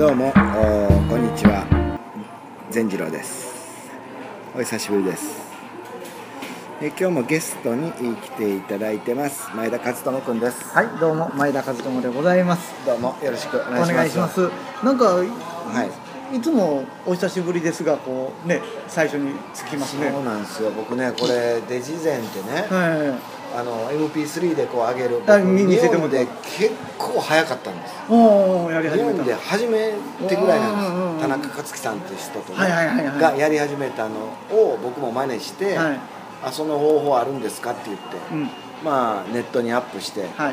どうもこんにちは、善次郎です。お久しぶりです。今日もゲストに来ていただいてます。前田和智くんです。 はい、どうも前田和智でございます。 どうもよろしくお願いします。 お願いします。なんか、 はい、 いつもお久しぶりですが、こうね、最初につきますね。 そうなんですよ。僕ね、これデジゼンってね、 はい、 MP3 でこう上げる、 見せてもで結構早かったんです。 おー、やり始日めた。 本で初めてぐらいなんです。田中克樹さんっていう人と、ねがやり始めたのを僕も真似して、はい、その方法あるんですかって言って、まあネットにアップして、はい、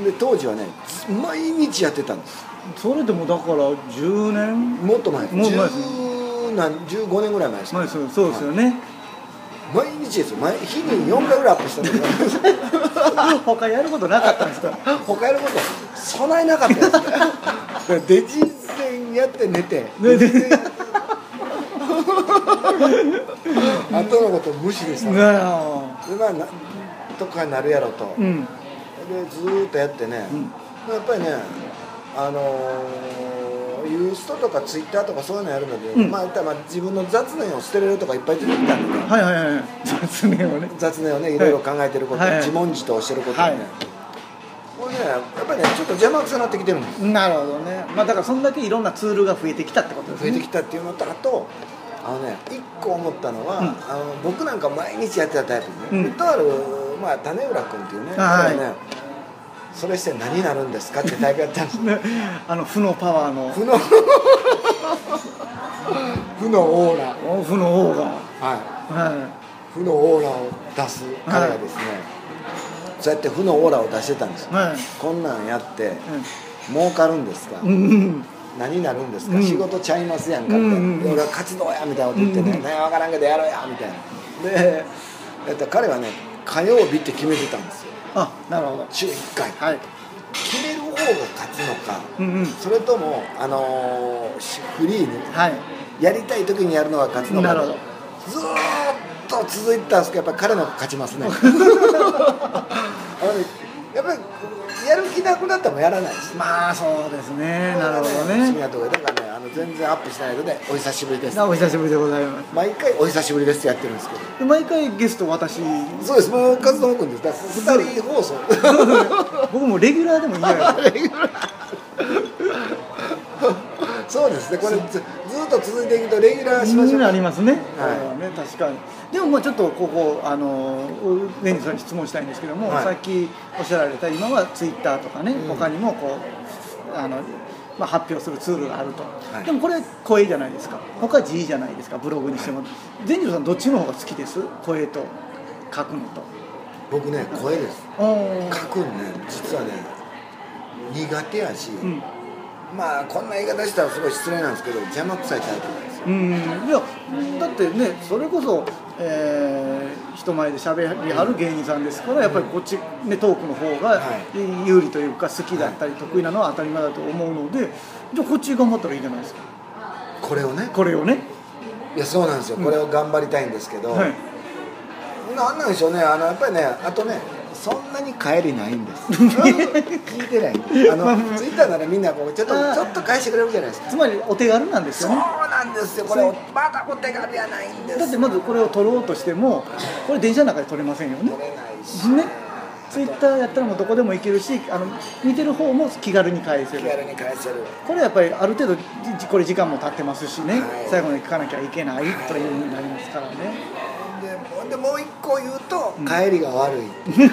で当時はね毎日やってたんです。 それでもだから10年もっと前、 もう前ですね。 15年ぐらい前ですか、ね、 そうですよね、 毎日ですよ。日に4回ぐらいアップしたんです他やることなかったんですか？ 他やること備えなかったですね。デジゼンやって寝て後のこと無視でしたね。でまあなんとかなるやろと、でずーっとやってね、やっぱりねユーストとかツイッターとかそういうのやるので、まあ自分の雑念を捨てれるとかいっぱい出てきたんで、雑念をねいろいろ考えてること、自問自答してることね、これねやっぱりねちょっと邪魔くさなってきてるんです。 なるほどね。まあだからそんだけいろんなツールが増えてきたってことですね。 増えてきたっていうのと、あと一個思ったのは、僕なんか毎日やってたタイプでね、とある種浦君っていうね、それして何になるんですかって大会やったんですよ。 負のパワーの負のオーラ、 負のオーラ、 負のオーラを出す彼がですね、そうやって負のオーラを出してたんですよ。こんなんやって儲かるんですか、何になるんですか、仕事ちゃいますやんかって、俺は活動やみたいなこと言ってね、何分からんけどやろうやみたいな。で彼はね火曜日って決めてたんですよ。 なるほど。 週1回、決める方が勝つのか、それともフリーに、やりたい時にやるのが勝つのか、ずーっと続いてたんですけど、やっぱり彼の方が勝ちますね。やっぱりやる気なくなったらもやらないです。 まあそうですね。なるほどね。 だからね全然アップしないのでお久しぶりです。 お久しぶりでございます。 毎回お久しぶりですってやってるんですけど。 毎回ゲスト私。 そうです。もう和智君です。だから2人放送。 僕もレギュラーでもいいや。 レギュラー。そうですね。これずっと続いていくとレギュラーしましょう。 ありますね。確かに。でもちょっとここレンジさんに質問したいんですけども、さっきおっしゃられた今はツイッターとかね、他にもこう発表するツールがあると。でもこれ声じゃないですか。他は字じゃないですか。ブログにしても。善次郎さんどっちの方が好きです？声と書くのと。 僕ね声です。書くのね実はね苦手やし。まあこんな言い方したらすごい失礼なんですけど邪魔くさいタイプなんですよ。 いやだってねそれこそ、人前で喋りはる芸人さんですから、やっぱりこっち、ね、トークの方が有利というか好きだったり得意なのは当たり前だと思うので、じゃあこっち頑張ったらいいじゃないですか。これをねいやそうなんですよ。これを頑張りたいんですけど、なんなんでしょうね。やっぱりねあとねそんなに帰りないんです。聞いてない。ツイッターならみんなこうちょっと返してくれるじゃないですか。 つまりお手軽なんですよね。 そうなんですよ。これまだお手軽じゃないんです。 だってまずこれを撮ろうとしてもこれ電車の中で撮れませんよね。 撮れないしね。 ツイッターやったらもうどこでも行けるし、見てる方も気軽に返せる。これやっぱりある程度これ時間も経ってますしね、最後まで聞かなきゃいけないというふうになりますからね。 でもう一個言うと帰りが悪い。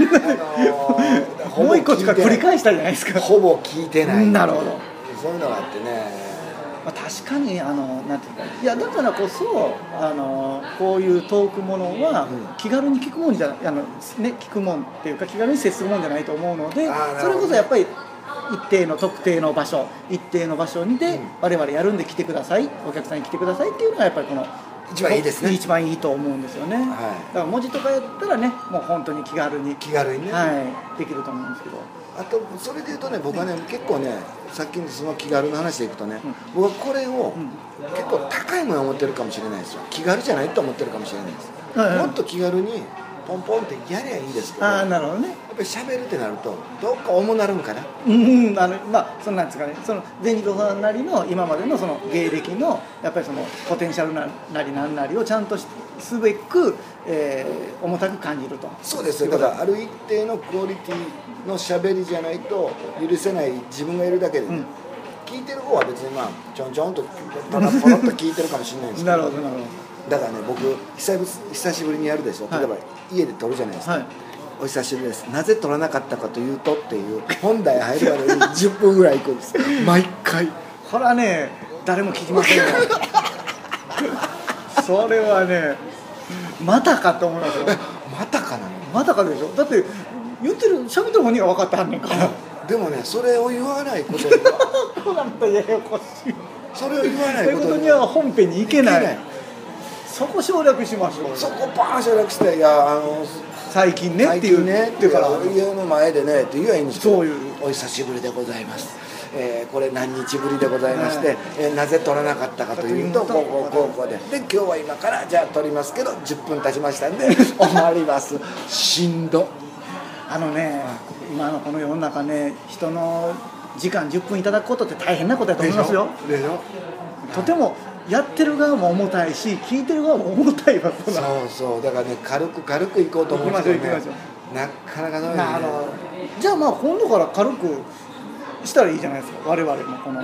もう一個しか繰り返したじゃないですか。 ほぼ聞いてない。 なるほど。 そういうのがあってね。 確かになんていうか、いやだからこそこういうトークものは気軽に聞くもんじゃ聞くもんっていうか気軽に接するもんじゃないと思うので、それこそやっぱり一定の特定の場所一定の場所にで我々やるんで来てください、お客さんに来てくださいっていうのがやっぱりこの一番いいですね。 一番いいと思うんですよね。だから文字とかやったらねもう本当に気軽にね、 できると思うんですけど。 あとそれでいうとね僕はね結構ねさっきのその気軽な話でいくとね、僕はこれを結構高いものを思ってるかもしれないですよ。気軽じゃないと思ってるかもしれないです。もっと気軽にポンポンってやりゃいいんですけど、 ああなるほどね。 やっぱり喋るってなるとどっか重なるんかな。 まあそんなんですかね。その善次郎さんなりの今までのその芸歴のやっぱりそのポテンシャルなりなんなりをちゃんとすべく、重たく感じると。 そうですよ。だからある一定のクオリティの喋りじゃないと許せない自分がいるだけで、ね、聞いてる方は別にまあちょんちょんとポロポロっと聞いてるかもしれないんですけど。 なるほどなるほど。 だからね僕久しぶりにやるでしょ。例えば、家で撮るじゃないですか。お久しぶりです。なぜ撮らなかったかというとっていう本題入るまでに10分ぐらいいくんです。毎回。 これはね誰も聞きませんよ。それはねまたかと思いますよ。 またかなの。 またかでしょ。だって言ってる喋ってる本人が分かってはんねんから。 でもねそれを言わないことにそうなんだややこしい。 それを言わないことには本編に行けない。そこ省略しましょう。 そこバーン省略していや最近ねっていうねっていうから家の前でねって言えばいいんですけど、 そういうお久しぶりでございます。これ何日ぶりでございまして、なぜ撮らなかったかというとこうで今日は今からじゃあ撮りますけど10分経ちましたんで終わります。しんど。 今のこの世の中ね人の時間10分いただくことって大変なことだと思いますよ。 でしょ。 とてもやってる側も重たいし聞いてる側も重たいわけだ。 そうだからね軽く行こうと思うんですけどねなかなかダメだね。 じゃあまあ今度から軽くしたらいいじゃないですか。我々もこの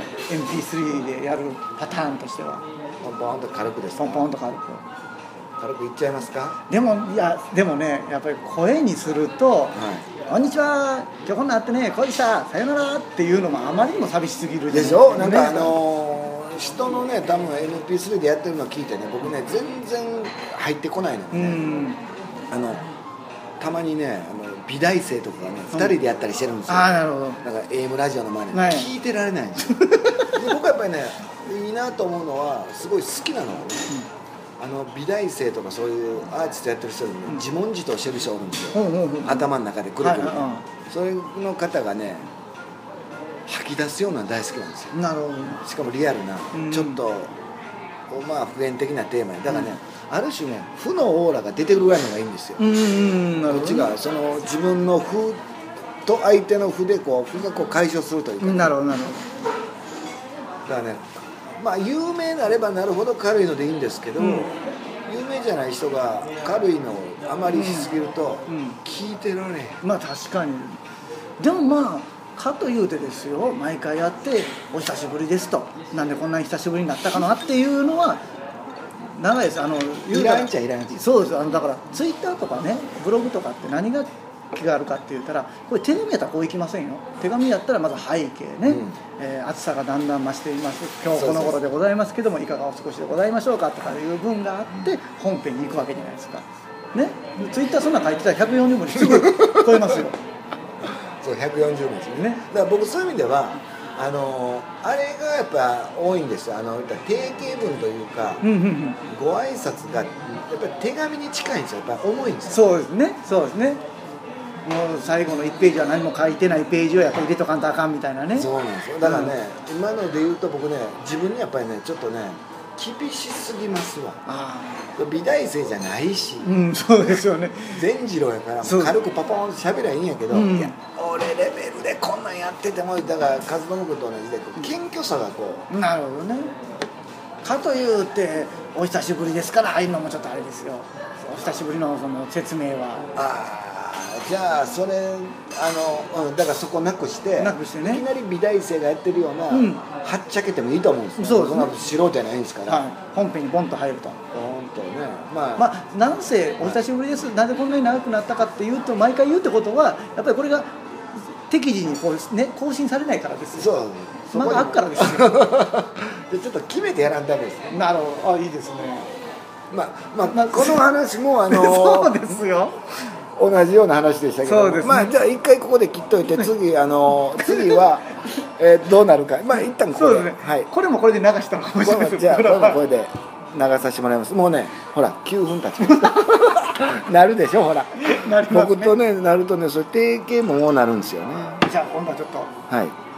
MP3 でやるパターンとしてはポンポンと軽くですか。 ポンポンと軽くいっちゃいますか。 でもねやっぱり声にすると、こんにちは今日こんなんあってねこうでしたさよならっていうのもあまりにも寂しすぎるでしょ。なんか人のね多分 MP3 でやってるのを聞いてね僕ね全然入ってこないのね。たまにね美大生とかがね2人でやったりしてるんですよ。 なるほど。 なんか AM ラジオの前で聞いてられないんですよ。で僕はやっぱりねいいなと思うのはすごい好きなのはね、美大生とかそういうアーティストやってる人でね自問自答してる人おるんですよ。頭の中でくるくる、そういうの方がね吐き出すようなの大好きなんですよ。 なるほど。 しかもリアルな、ちょっとまあ普遍的なテーマにだからね、ある種ね負のオーラが出てくるぐらいのがいいんですよ。こっちがその自分の負と相手の負で負が解消するというか、 なるほどだからねまあ有名なればなるほど軽いのでいいんですけど、有名じゃない人が軽いのをあまりしすぎると聞いてられへん。 まあ確かに。でもまあかというてですよ毎回やってお久しぶりですとなんでこんなに久しぶりになったかなっていうのは長いです。 いらんちゃいらんちゃ。 そうですだからツイッターとかねブログとかって何が気があるかって言ったらこれ手紙やったらこういきませんよ。手紙やったらまず背景ね、暑さがだんだん増しています今日この頃でございますけどもいかがお過ごしでございましょうかとかいう文があって本編に行くわけじゃないですかね。ツイッターそんな書いてたら140文字すぐ超えますよ。 そう140文字ね。だから僕そういう意味ではあれがやっぱ多いんですよ。定型文というか、ご挨拶がやっぱり手紙に近いんですよ。やっぱ重いんですよ。そうですね。もう最後の1ページは何も書いてないページをやっぱり入れとかんとあかんみたいなね。 そうなんですよ。だからね、今ので言うと僕ね自分にやっぱりねちょっとね厳しすぎますわ。美大生じゃないし、 そうですよね。 善次郎やから軽くパパンと喋りゃいいんやけど、いや俺レベルでこんなんやっててもだから和信君と同じで謙虚さがこう。 なるほどね。かというてお久しぶりですからああいうのもちょっとあれですよ。お久しぶりのその説明は。 じゃあそれだからそこなくしてね、いきなり美大生がやってるような、はっちゃけてもいいと思うんですよ。そんな素人じゃないんですから、 本編にボンと入るとボンとねまあなんせお久しぶりですなぜこんなに長くなったかっていうと毎回言うってことはやっぱりこれが適時に更新されないからですよ。そうまだあっからですよ。 ちょっと決めてやらんためですね。 なるほど。いいですね。 まあこの話もそうですよ。 同じような話でしたけど、まあじゃあ一回ここで切っといて次はどうなるか一旦これこれもこれで流したのかもしれないです。 じゃあこれもこれで流させてもらいます。もうねほら9分経ちましたなるでしょほら僕とねなるとねそれ定型ももうなるんですよね。 じゃあ今度はちょっとはい